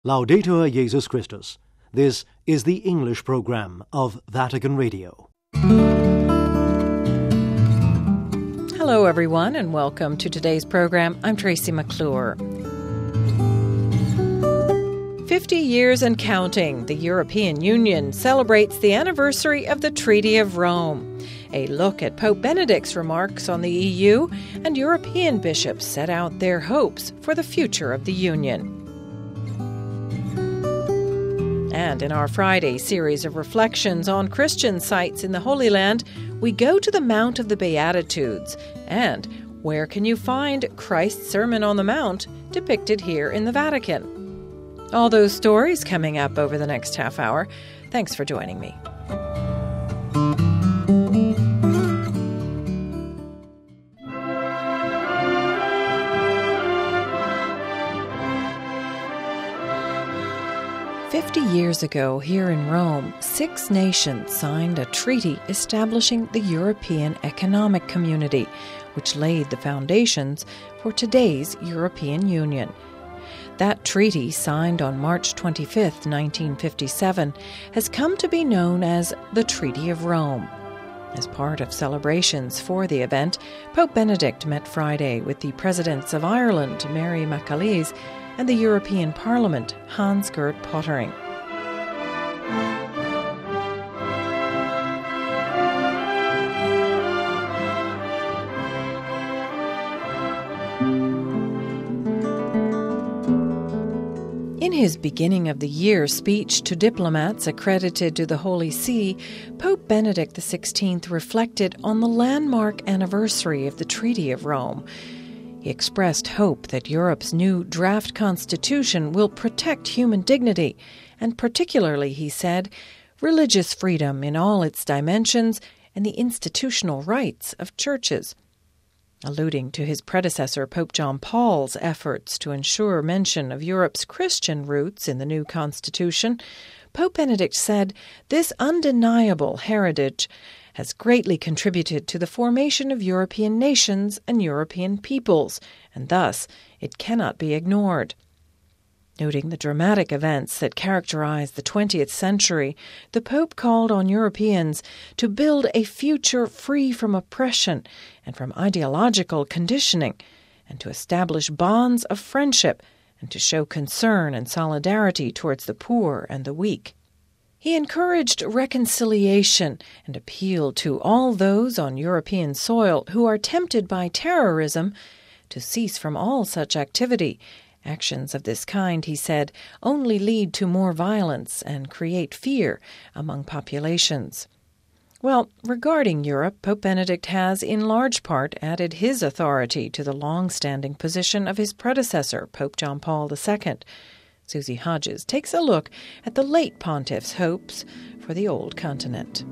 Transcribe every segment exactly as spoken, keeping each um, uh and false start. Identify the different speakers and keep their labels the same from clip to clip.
Speaker 1: Laudetur Jesus Christus. This is the English program of Vatican Radio.
Speaker 2: Hello, everyone, and welcome to today's program. I'm Tracy McClure. Fifty years and counting, the European Union celebrates the anniversary of the Treaty of Rome. A look at Pope Benedict's remarks on the E U, and European bishops set out their hopes for the future of the Union. And in our Friday series of reflections on Christian sites in the Holy Land, we go to the Mount of the Beatitudes. And where can you find Christ's Sermon on the Mount depicted here in the Vatican? All those stories coming up over the next half hour. Thanks for joining me. Fifty years ago, here in Rome, six nations signed a treaty establishing the European Economic Community, which laid the foundations for today's European Union. That treaty, signed on March twenty-fifth, nineteen fifty-seven, has come to be known as the Treaty of Rome. As part of celebrations for the event, Pope Benedict met Friday with the presidents of Ireland, Mary McAleese, and the European Parliament, Hans-Gert Pöttering. In his beginning of the year speech to diplomats accredited to the Holy See, Pope Benedict the sixteenth reflected on the landmark anniversary of the Treaty of Rome. He expressed hope that Europe's new draft constitution will protect human dignity, and particularly, he said, religious freedom in all its dimensions and the institutional rights of churches. Alluding to his predecessor, Pope John Paul's efforts to ensure mention of Europe's Christian roots in the new constitution, Pope Benedict said this undeniable heritage has greatly contributed to the formation of European nations and European peoples, and thus it cannot be ignored. Noting the dramatic events that characterized the twentieth century, the Pope called on Europeans to build a future free from oppression and from ideological conditioning, and to establish bonds of friendship, and to show concern and solidarity towards the poor and the weak. He encouraged reconciliation and appealed to all those on European soil who are tempted by terrorism to cease from all such activity. Actions of this kind, he said, only lead to more violence and create fear among populations. Well, regarding Europe, Pope Benedict has, in large part, added his authority to the long-standing position of his predecessor, Pope John Paul the Second. Susie Hodges takes a look at the late pontiff's hopes for the old continent.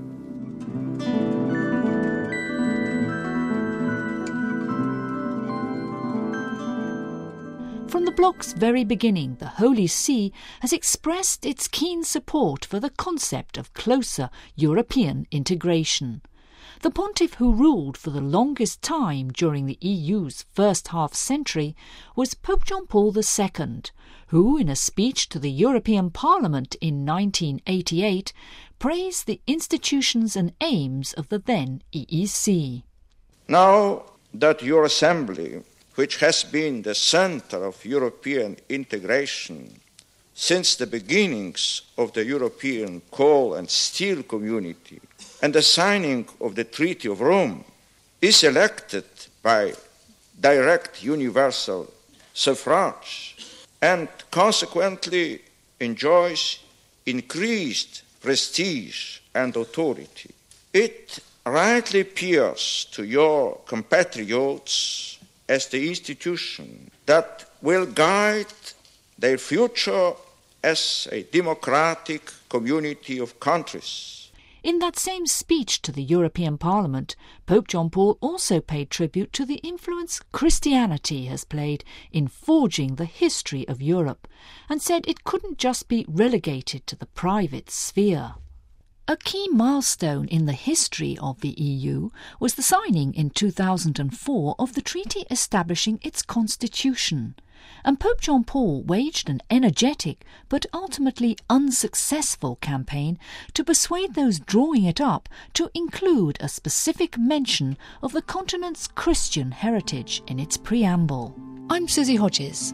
Speaker 3: From the block's very beginning, the Holy See has expressed its keen support for the concept of closer European integration. The pontiff who ruled for the longest time during the E U's first half-century was Pope John Paul the Second, who, in a speech to the European Parliament in nineteen eighty-eight, praised the institutions and aims of the then E E C.
Speaker 4: Now that your assembly, which has been the center of European integration since the beginnings of the European coal and steel community and the signing of the Treaty of Rome, is elected by direct universal suffrage and consequently enjoys increased prestige and authority. It rightly appears to your compatriots as the institution that will guide their future as a democratic community of countries.
Speaker 3: In that same speech to the European Parliament, Pope John Paul also paid tribute to the influence Christianity has played in forging the history of Europe, and said it couldn't just be relegated to the private sphere. A key milestone in the history of the E U was the signing in two thousand four of the treaty establishing its constitution, and Pope John Paul waged an energetic but ultimately unsuccessful campaign to persuade those drawing it up to include a specific mention of the continent's Christian heritage in its preamble. I'm Susie Hodges.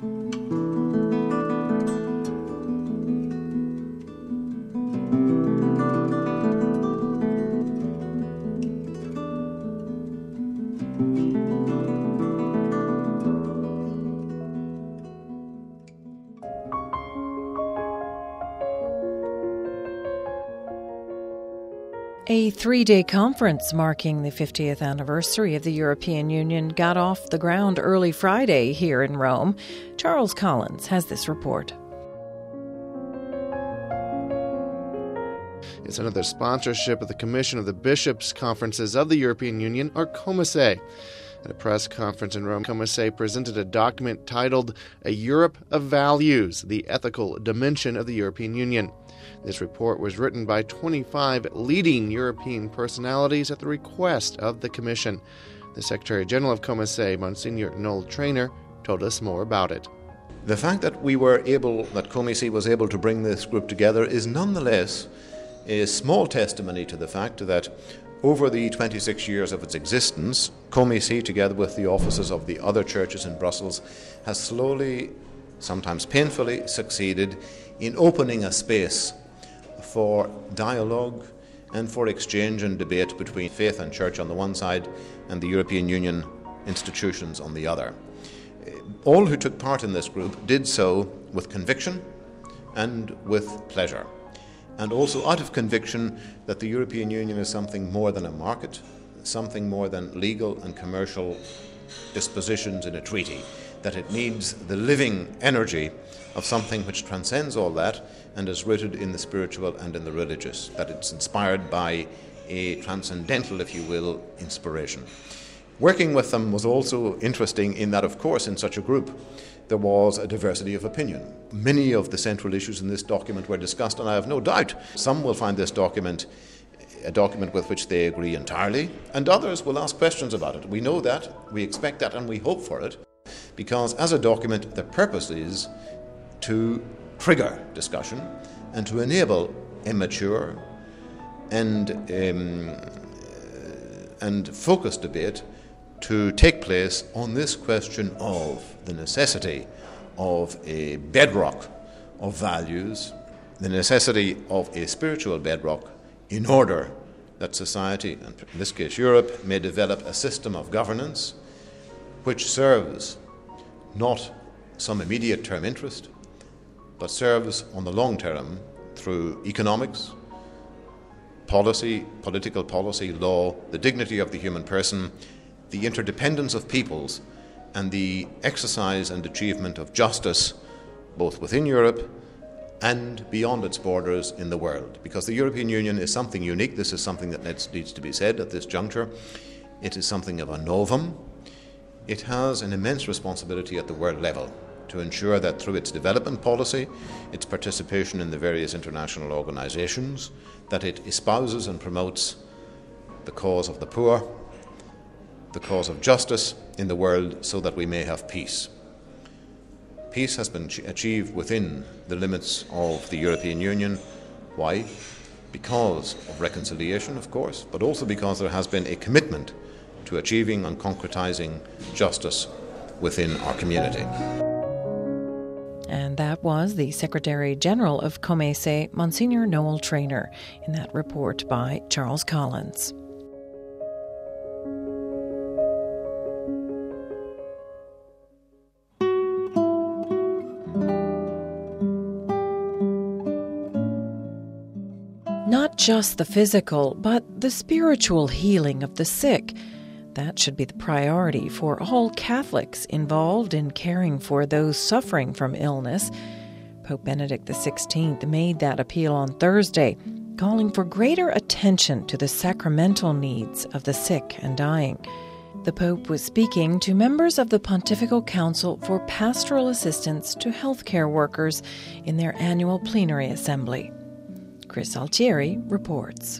Speaker 2: A three-day conference marking the fiftieth anniversary of the European Union got off the ground early Friday here in Rome. Charles Collins has this report.
Speaker 5: It's under the sponsorship of the Commission of the Bishops' Conferences of the European Union, or COMICE. At a press conference in Rome, COMICE presented a document titled A Europe of Values, the Ethical Dimension of the European Union. This report was written by twenty-five leading European personalities at the request of the Commission. The Secretary General of COMICE, Monsignor Noel Trainer, told us more about it.
Speaker 6: The fact that we were able, that COMICE was able to bring this group together is nonetheless a small testimony to the fact that over the twenty-six years of its existence, COMICE, together with the offices of the other churches in Brussels, has slowly, sometimes painfully, succeeded in opening a space for dialogue and for exchange and debate between faith and church on the one side and the European Union institutions on the other. All who took part in this group did so with conviction and with pleasure, and also out of conviction that the European Union is something more than a market, something more than legal and commercial dispositions in a treaty, that it needs the living energy of something which transcends all that and is rooted in the spiritual and in the religious, that it's inspired by a transcendental, if you will, inspiration. Working with them was also interesting in that, of course, in such a group, there was a diversity of opinion. Many of the central issues in this document were discussed, and I have no doubt some will find this document a document with which they agree entirely, and others will ask questions about it. We know that, we expect that, and we hope for it, because as a document, the purpose is to trigger discussion and to enable a mature and, um, and focused debate to take place on this question of the necessity of a bedrock of values, the necessity of a spiritual bedrock in order that society, and in this case Europe, may develop a system of governance which serves not some immediate term interest, but serves on the long term through economics, policy, political policy, law, the dignity of the human person, the interdependence of peoples, and the exercise and achievement of justice both within Europe and beyond its borders in the world. Because the European Union is something unique. This is something that needs to be said at this juncture. It is something of a novum. It has an immense responsibility at the world level to ensure that through its development policy, its participation in the various international organizations, that it espouses and promotes the cause of the poor, the cause of justice in the world, so that we may have peace. Peace has been achieved within the limits of the European Union. Why? Because of reconciliation, of course, but also because there has been a commitment to achieving and concretizing justice within our community.
Speaker 2: And that was the Secretary General of COMICE, Monsignor Noel Trainer, in that report by Charles Collins. Not just the physical, but the spiritual healing of the sick. That should be the priority for all Catholics involved in caring for those suffering from illness. Pope Benedict the sixteenth made that appeal on Thursday, calling for greater attention to the sacramental needs of the sick and dying. The Pope was speaking to members of the Pontifical Council for Pastoral Assistance to Healthcare Workers in their annual plenary assembly. Chris Altieri reports.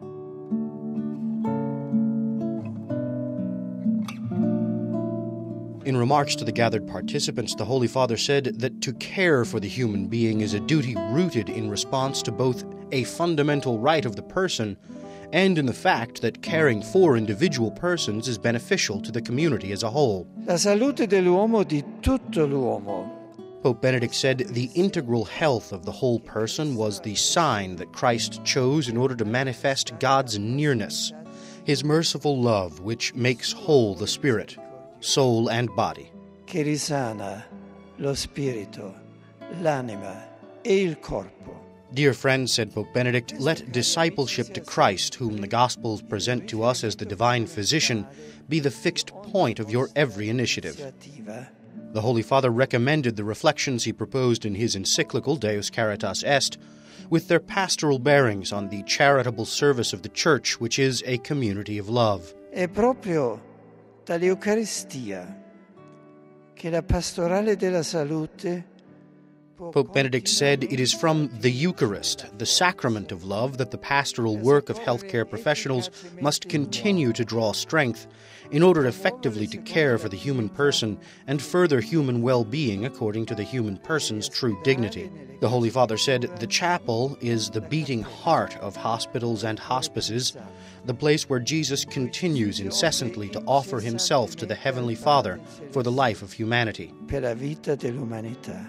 Speaker 7: In remarks to the gathered participants, the Holy Father said that to care for the human being is a duty rooted in response to both a fundamental right of the person and in the fact that caring for individual persons is beneficial to the community as a whole.
Speaker 8: La salute dell'uomo di tutto l'uomo.
Speaker 7: Pope Benedict said the integral health of the whole person was the sign that Christ chose in order to manifest God's nearness, his merciful love which makes whole the spirit, soul and body.
Speaker 8: Che risana lo spirito, l'anima e il corpo.
Speaker 7: Dear friends, said Pope Benedict, let discipleship to Christ, whom the Gospels present to us as the divine physician, be the fixed point of your every initiative. The Holy Father recommended the reflections he proposed in his encyclical Deus Caritas Est, with their pastoral bearings on the charitable service of the Church, which is a community of love.
Speaker 8: È proprio dall'Eucaristia che la pastorale della salute.
Speaker 7: Pope Benedict said it is from the Eucharist, the sacrament of love, that the pastoral work of healthcare professionals must continue to draw strength in order effectively to care for the human person and further human well-being according to the human person's true dignity. The Holy Father said the chapel is the beating heart of hospitals and hospices, the place where Jesus continues incessantly to offer himself to the Heavenly Father for the life of humanity.
Speaker 8: Per la vita dell'umanità.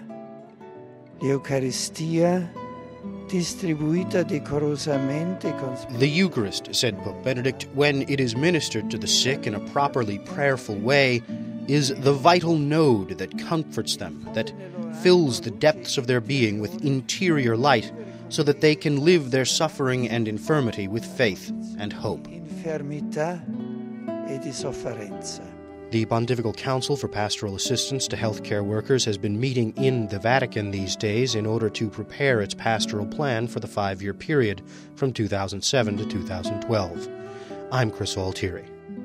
Speaker 8: L'Eucaristia distribuita decorosamente.
Speaker 7: The Eucharist, said Pope Benedict, when it is ministered to the sick in a properly prayerful way, is the vital node that comforts them, that fills the depths of their being with interior light, so that they can live their suffering and infirmity with faith and hope.
Speaker 8: Infermità e di sofferenza.
Speaker 7: The Pontifical Council for Pastoral Assistance to Healthcare Workers has been meeting in the Vatican these days in order to prepare its pastoral plan for the five-year period from two thousand seven to two thousand twelve. I'm Chris Altieri.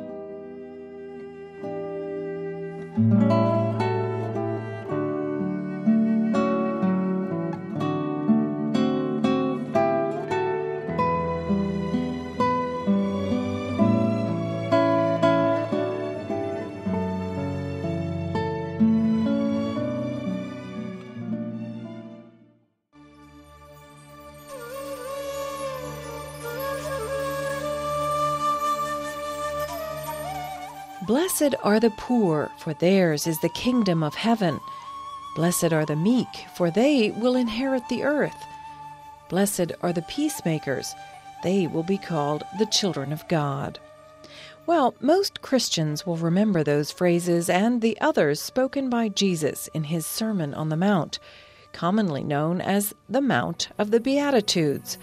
Speaker 2: Blessed are the poor, for theirs is the kingdom of heaven. Blessed are the meek, for they will inherit the earth. Blessed are the peacemakers, they will be called the children of God. Well, most Christians will remember those phrases and the others spoken by Jesus in his Sermon on the Mount, commonly known as the Mount of the Beatitudes.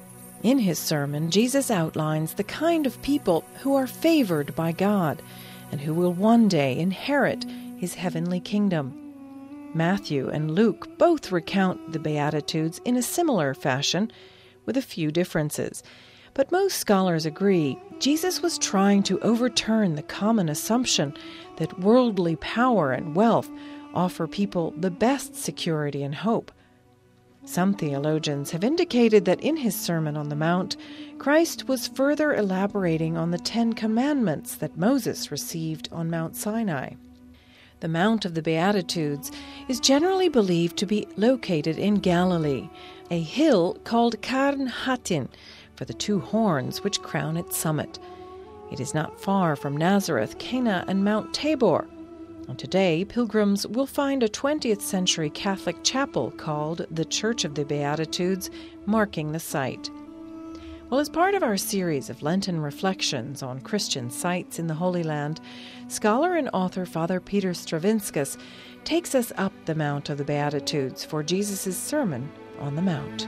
Speaker 2: In his sermon, Jesus outlines the kind of people who are favored by God and who will one day inherit his heavenly kingdom. Matthew and Luke both recount the Beatitudes in a similar fashion, with a few differences. But most scholars agree Jesus was trying to overturn the common assumption that worldly power and wealth offer people the best security and hope. Some theologians have indicated that in his Sermon on the Mount, Christ was further elaborating on the Ten Commandments that Moses received on Mount Sinai. The Mount of the Beatitudes is generally believed to be located in Galilee, a hill called Carn Hatin, for the two horns which crown its summit. It is not far from Nazareth, Cana, and Mount Tabor. And today, pilgrims will find a twentieth century Catholic chapel called the Church of the Beatitudes, marking the site. Well, as part of our series of Lenten reflections on Christian sites in the Holy Land, scholar and author Father Peter Stravinskas takes us up the Mount of the Beatitudes for Jesus' Sermon on the Mount.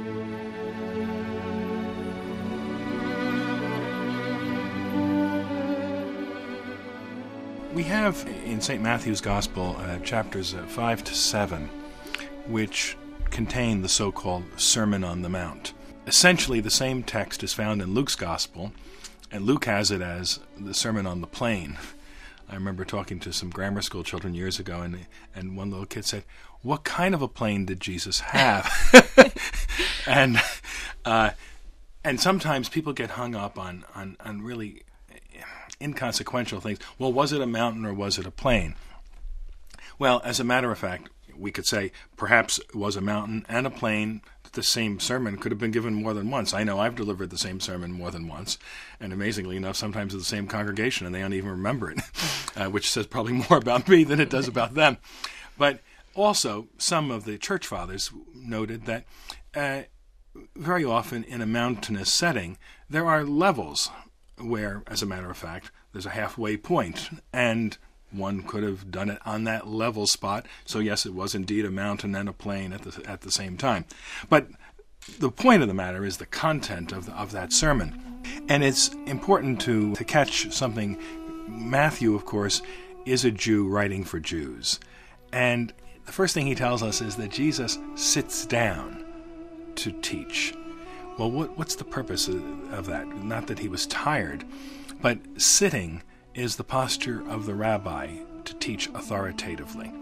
Speaker 9: We have in Saint Matthew's Gospel uh, chapters uh, five to seven, which contain the so-called Sermon on the Mount. Essentially, the same text is found in Luke's Gospel, and Luke has it as the Sermon on the Plain. I remember talking to some grammar school children years ago, and and one little kid said, "What kind of a plane did Jesus have?" and Uh, and sometimes people get hung up on, on, on really inconsequential things. Well, was it a mountain or was it a plain? Well, as a matter of fact, we could say perhaps it was a mountain and a plain. The same sermon could have been given more than once. I know I've delivered the same sermon more than once, and amazingly enough, sometimes to the same congregation, and they don't even remember it, uh, which says probably more about me than it does about them. But also, some of the church fathers noted that uh, very often in a mountainous setting, there are levels where, as a matter of fact, there's a halfway point, and one could have done it on that level spot. So yes, it was indeed a mountain and a plain at the at the same time. But the point of the matter is the content of the, of that sermon, and it's important to to catch something. Matthew, of course, is a Jew writing for Jews, and the first thing he tells us is that Jesus sits down to teach. Well, what what's the purpose of, of that? Not that he was tired, but sitting is the posture of the rabbi to teach authoritatively.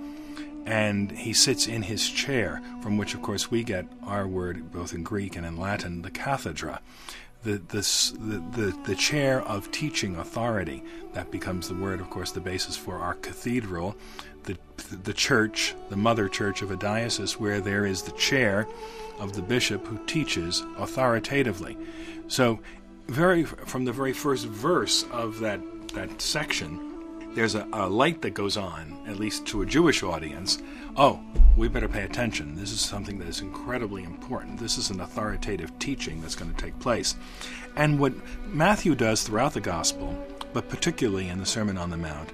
Speaker 9: And he sits in his chair, from which, of course, we get our word, both in Greek and in Latin, the cathedra, the, this, the, the, the chair of teaching authority. That becomes the word, of course, the basis for our cathedral, the, the church, the mother church of a diocese, where there is the chair of the bishop who teaches authoritatively. So very from the very first verse of that that section, there's a, a light that goes on, at least to a Jewish audience. Oh, we better pay attention. This is something that is incredibly important. This is an authoritative teaching that's going to take place. And what Matthew does throughout the Gospel, but particularly in the Sermon on the Mount,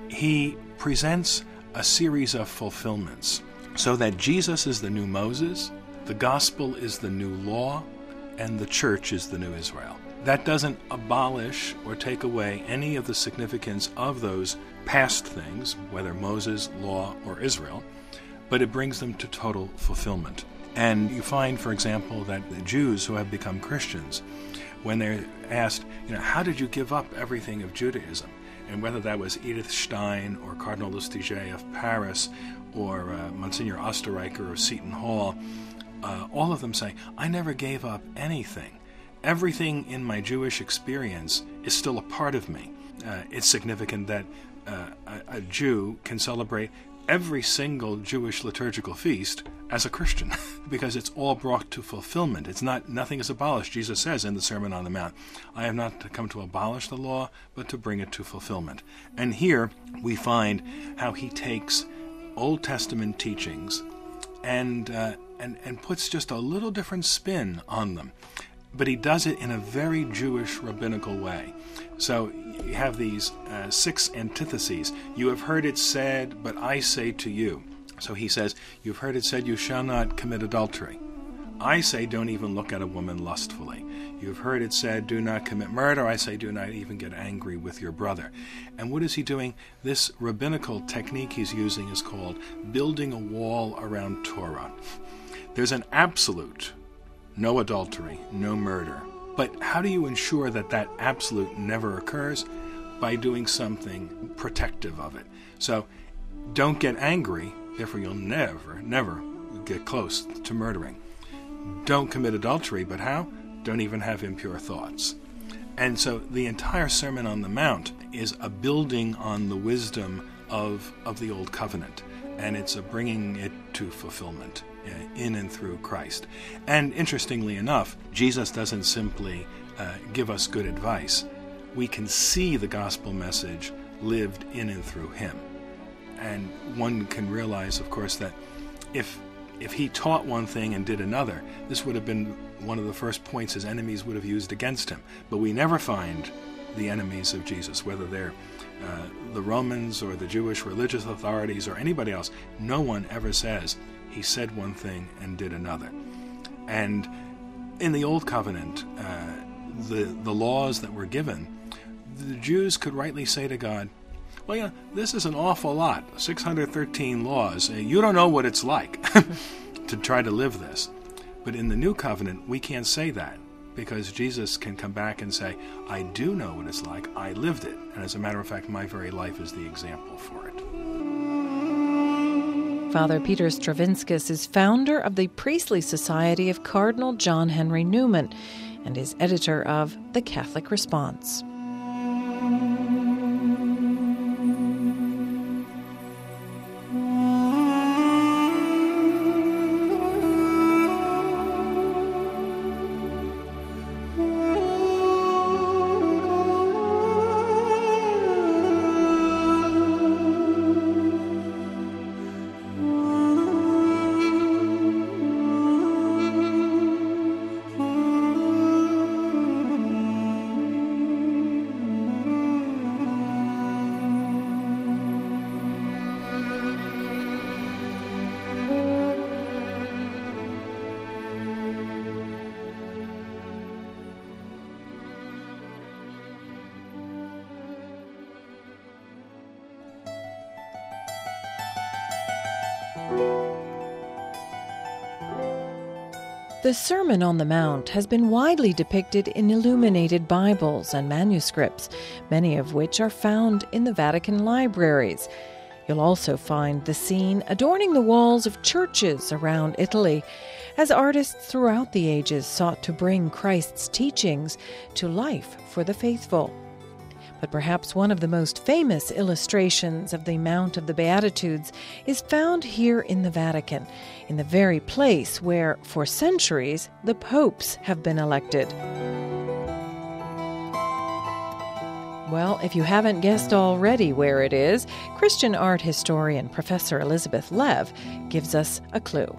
Speaker 9: he presents a series of fulfillments, so that Jesus is the new Moses, the Gospel is the new law, and the church is the new Israel. That doesn't abolish or take away any of the significance of those past things, whether Moses, law, or Israel, but it brings them to total fulfillment. And you find, for example, that the Jews who have become Christians, when they're asked, you know, how did you give up everything of Judaism? And whether that was Edith Stein or Cardinal Lustiger of Paris or uh, Monsignor Osterreicher of Seton Hall, uh, all of them say, I never gave up anything. Everything in my Jewish experience is still a part of me. Uh, it's significant that uh, a, a Jew can celebrate every single Jewish liturgical feast as a Christian, because it's all brought to fulfillment. It's not, nothing is abolished. Jesus says in the Sermon on the Mount, I have not come to abolish the law, but to bring it to fulfillment. And here we find how he takes Old Testament teachings and uh, and and puts just a little different spin on them. But he does it in a very Jewish rabbinical way. So you have these uh, six antitheses. You have heard it said, but I say to you. So he says, you've heard it said, you shall not commit adultery. I say, don't even look at a woman lustfully. You've heard it said, do not commit murder. I say, do not even get angry with your brother. And what is he doing? This rabbinical technique he's using is called building a wall around Torah. There's an absolute, no adultery, no murder. But how do you ensure that that absolute never occurs? By doing something protective of it. So don't get angry, therefore you'll never, never get close to murdering. Don't commit adultery, but how? Don't even have impure thoughts. And so the entire Sermon on the Mount is a building on the wisdom of, of the Old Covenant, and it's a bringing it to fulfillment in and through Christ. And interestingly enough, Jesus doesn't simply uh, give us good advice. We can see the gospel message lived in and through him. And one can realize, of course, that if if he taught one thing and did another, this would have been one of the first points his enemies would have used against him. But we never find the enemies of Jesus, whether they're uh, the Romans or the Jewish religious authorities or anybody else. No one ever says he said one thing and did another. And in the Old Covenant, uh, the the laws that were given, the Jews could rightly say to God, well, yeah, this is an awful lot, six hundred thirteen laws. You don't know what it's like to try to live this. But in the New Covenant, we can't say that, because Jesus can come back and say, I do know what it's like. I lived it. And as a matter of fact, my very life is the example for it.
Speaker 2: Father Peter Stravinskas is founder of the Priestly Society of Cardinal John Henry Newman and is editor of The Catholic Response. The Sermon on the Mount has been widely depicted in illuminated Bibles and manuscripts, many of which are found in the Vatican libraries. You'll also find the scene adorning the walls of churches around Italy, as artists throughout the ages sought to bring Christ's teachings to life for the faithful. But perhaps one of the most famous illustrations of the Mount of the Beatitudes is found here in the Vatican, in the very place where, for centuries, the popes have been elected. Well, if you haven't guessed already where it is, Christian art historian Professor Elizabeth Lev gives us a clue.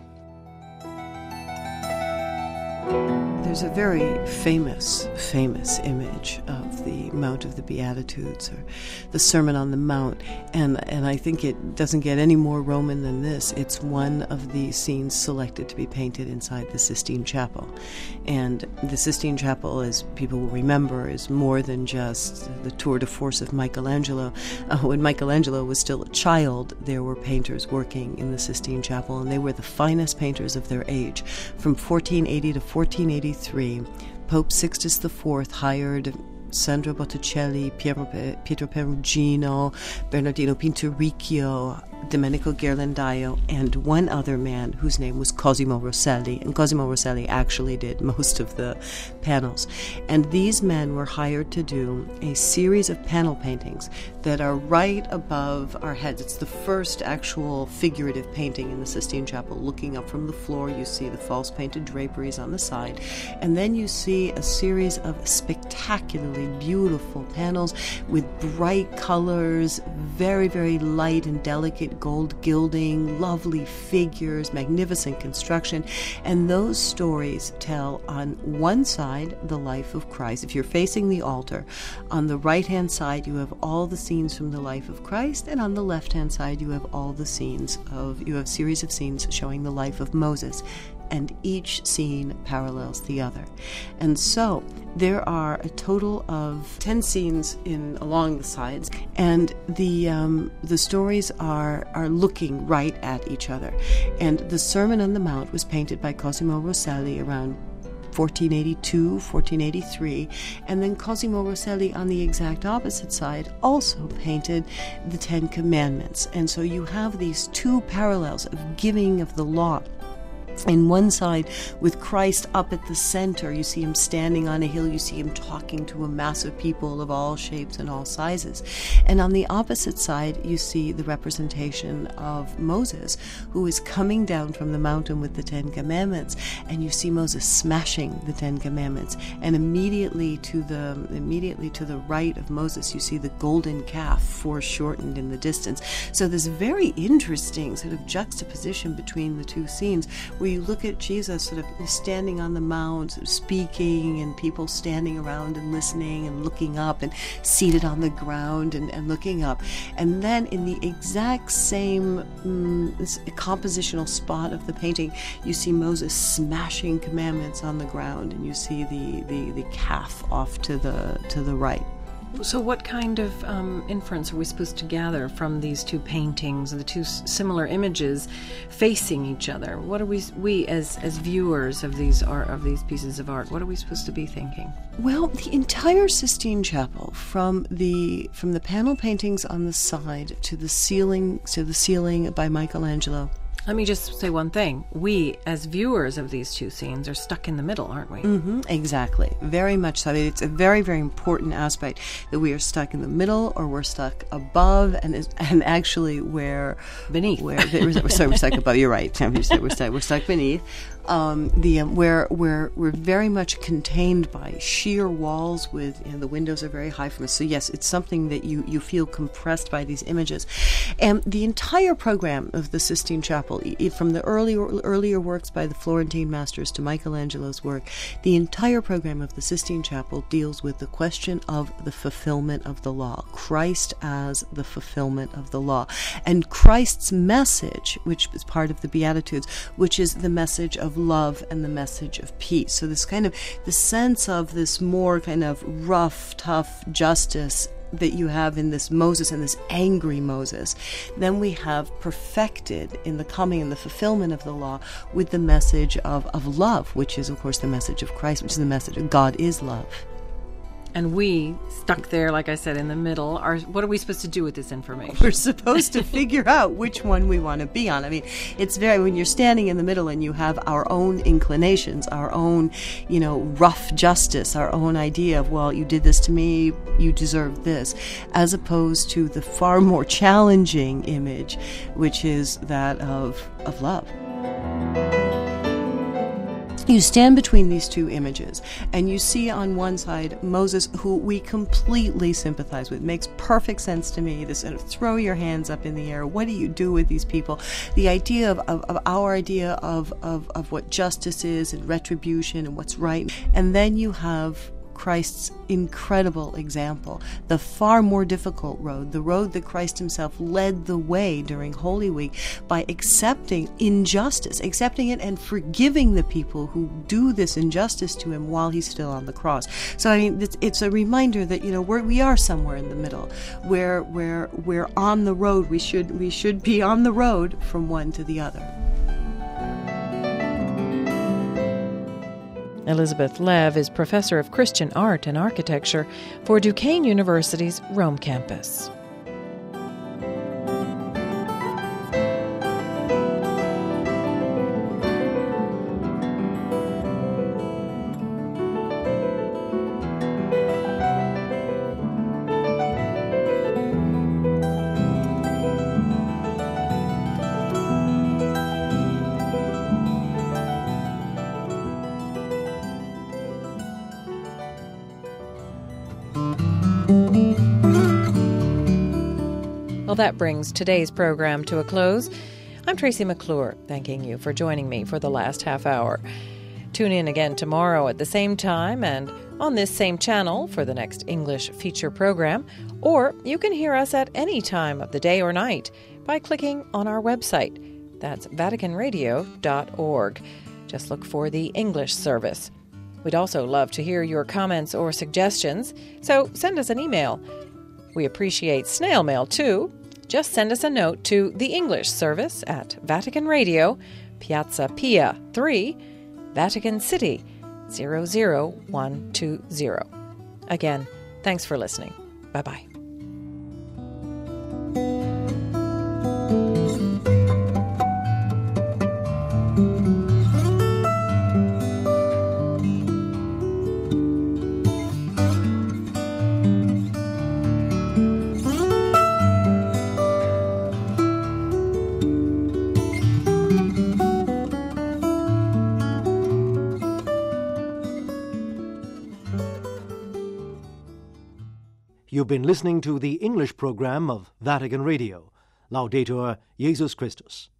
Speaker 10: There's a very famous, famous image of the Mount of the Beatitudes, or the Sermon on the Mount, and, and I think it doesn't get any more Roman than this. It's one of the scenes selected to be painted inside the Sistine Chapel. And the Sistine Chapel, as people will remember, is more than just the tour de force of Michelangelo. Uh, when Michelangelo was still a child, there were painters working in the Sistine Chapel, and they were the finest painters of their age. From fourteen eighty to fourteen eighty-three, Pope Sixtus the Fourth hired Sandro Botticelli, Piero, Pietro Perugino, Bernardino Pinturicchio, Domenico Ghirlandaio, and one other man whose name was Cosimo Rosselli. And Cosimo Rosselli actually did most of the panels. And these men were hired to do a series of panel paintings that are right above our heads. It's the first actual figurative painting in the Sistine Chapel. Looking up from the floor, you see the false painted draperies on the side. And then you see a series of spectacularly beautiful panels with bright colors, very, very light and delicate gold gilding, lovely figures, magnificent construction. And those stories tell on one side the life of Christ. If you're facing the altar, on the right-hand side you have all the scenes from the life of Christ, and on the left-hand side you have all the scenes of, you have a series of scenes showing the life of Moses. And each scene parallels the other. And so there are a total of ten scenes in along the sides, and the um, the stories are are looking right at each other. And the Sermon on the Mount was painted by Cosimo Rosselli around fourteen eighty-two, fourteen eighty-three, and then Cosimo Rosselli on the exact opposite side also painted the Ten Commandments. And so you have these two parallels of giving of the law. In one side, with Christ up at the center, you see him standing on a hill, you see him talking to a mass of people of all shapes and all sizes. And on the opposite side, you see the representation of Moses, who is coming down from the mountain with the Ten Commandments, and you see Moses smashing the Ten Commandments. And immediately to the immediately to the right of Moses, you see the golden calf foreshortened in the distance. So there's a very interesting sort of juxtaposition between the two scenes, where you look at Jesus sort of standing on the mount, sort of speaking, and people standing around and listening and looking up, and seated on the ground and, and looking up. And then in the exact same um, compositional spot of the painting, you see Moses smashing commandments on the ground, and you see the, the, the calf off to the to the right.
Speaker 2: So what kind of um, inference are we supposed to gather from these two paintings, the two s- similar images facing each other? What are we, we as as viewers of these art, of these pieces of art, what are we supposed to be thinking?
Speaker 10: Well, the entire Sistine Chapel, from the from the panel paintings on the side to the ceiling to the ceiling by Michelangelo,
Speaker 2: Let me just say one thing. We, as viewers of these two scenes, are stuck in the middle, aren't we?
Speaker 10: Mm-hmm, exactly. Very much so. I mean, it's a very, very important aspect that we are stuck in the middle, or we're stuck above, and is, and actually we're
Speaker 2: beneath.
Speaker 10: Where, we're, sorry, we're stuck above. You're right. We're stuck, we're stuck beneath. Um, the um, where where we're very much contained by sheer walls with, you know, the windows are very high from us. So yes, it's something that you, you feel compressed by these images. And the entire program of the Sistine Chapel, e- from the earlier earlier works by the Florentine masters to Michelangelo's work, the entire program of the Sistine Chapel deals with the question of the fulfillment of the law, Christ as the fulfillment of the law, and Christ's message, which is part of the Beatitudes, which is the message of love and the message of peace. So this kind of the sense of this more kind of rough, tough justice that you have in this Moses and this angry Moses, then we have perfected in the coming and the fulfillment of the law with the message of, of love, which is, of course, the message of Christ, which is the message of God is love.
Speaker 2: And we, stuck there, like I said, in the middle, are what are we supposed to do with this information?
Speaker 10: We're supposed to figure out which one we want to be on. I mean, it's very, when you're standing in the middle and you have our own inclinations, our own, you know, rough justice, our own idea of, well, you did this to me, you deserve this, as opposed to the far more challenging image, which is that of, of love. You stand between these two images, and you see on one side Moses, who we completely sympathize with. Makes perfect sense to me. This sort of throw your hands up in the air. What do you do with these people? The idea of, of, of our idea of, of, of what justice is and retribution and what's right. And then you have Christ's incredible example, the far more difficult road, the road that Christ himself led the way during Holy Week by accepting injustice, accepting it and forgiving the people who do this injustice to him while he's still on the cross. So I mean, it's, it's a reminder that, you know, we're, we are somewhere in the middle, where where we're on the road. We should we should be on the road from one to the other.
Speaker 2: Elizabeth Lev is professor of Christian art and architecture for Duquesne University's Rome campus. Well, that brings today's program to a close. I'm Tracy McClure, thanking you for joining me for the last half hour. Tune in again tomorrow at the same time and on this same channel for the next English feature program, or you can hear us at any time of the day or night by clicking on our website. That's Vatican Radio dot org. Just look for the English service. We'd also love to hear your comments or suggestions, so send us an email. We appreciate snail mail, too. Just send us a note to the English service at Vatican Radio, Piazza Pia three, Vatican City, zero zero one two zero. Again, thanks for listening. Bye-bye.
Speaker 1: You've been listening to the English program of Vatican Radio. Laudetur Jesus Christus.